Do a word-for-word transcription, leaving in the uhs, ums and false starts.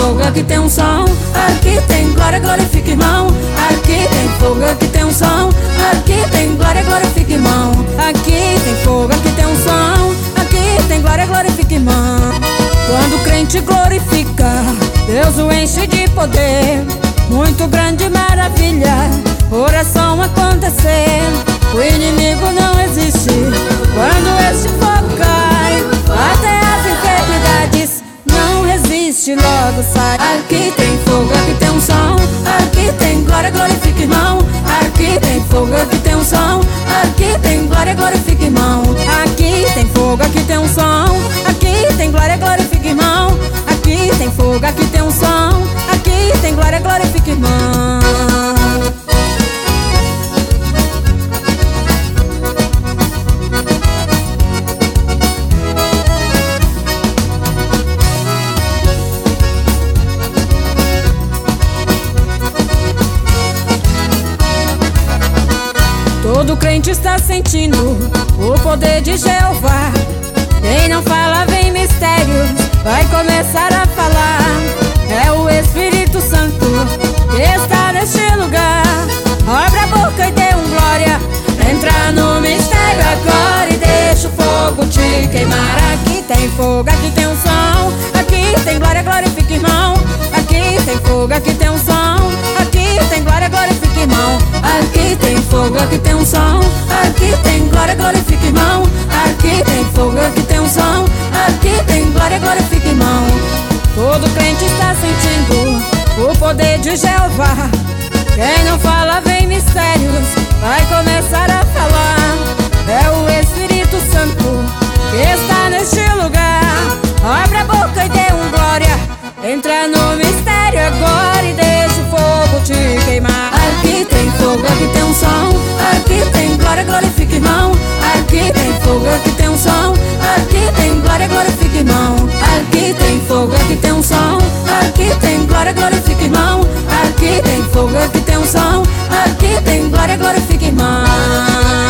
fogo, aqui tem um som. Aqui tem glória, glorifica, irmão. Aqui tem fogo, aqui tem um som. Aqui tem glória, glorifica, irmão. Aqui tem fogo, aqui tem um som. Aqui tem glória, glorifica, irmão. Quando o crente glorifica, Deus o enche de poder. Muito grande maravilha, oração acontecer. O inimigo não existe quando este fogo cai. Até as enfermidades não resiste, logo sai. Aqui tem fogo, aqui tem um som. Aqui tem glória, glorifica, irmão. Aqui tem fogo, aqui tem um som. Aqui tem glória, glorifica, irmão. Aqui tem fogo, aqui tem um som. Aqui tem glória, glorifica, irmão. Aqui tem fogo, aqui tem um som. Aqui tem glória, glorifica, irmão. Todo crente está sentindo o poder de Jeová. Quem não fala vem mistérios, vai começar a falar. É o Espírito Santo que está neste lugar. Abre a boca e dê um glória. Entra no mistério agora e deixa o fogo te queimar. Aqui tem fogo, aqui tem um som. Aqui tem glória, glorifica, irmão. Aqui tem fogo, aqui tem um som. Aqui tem glória, glorifica, irmão. Aqui tem fogo, aqui tem um som. Aqui tem glória, glorifica, irmão. Aqui tem fogo, aqui tem um som. Aqui tem glória, glorifica, irmão. Todo crente está sentindo o poder de Jeová. Quem não fala vem mistérios, vai começar a falar. É o Espírito Santo que está neste lugar. Abre a boca e dê um glória. Entra no mistério agora e deixa o fogo te queimar. Aqui tem fogo, aqui tem um som. Aqui tem glória, glorifica, irmão. Aqui tem fogo, aqui tem um som. Aqui tem glória, glorifica, irmão. Aqui tem fogo, aqui tem um som. Aqui tem glória, glorifica, irmão. Aqui tem fogo, aqui tem um som. Aqui tem glória, glorifica, irmão.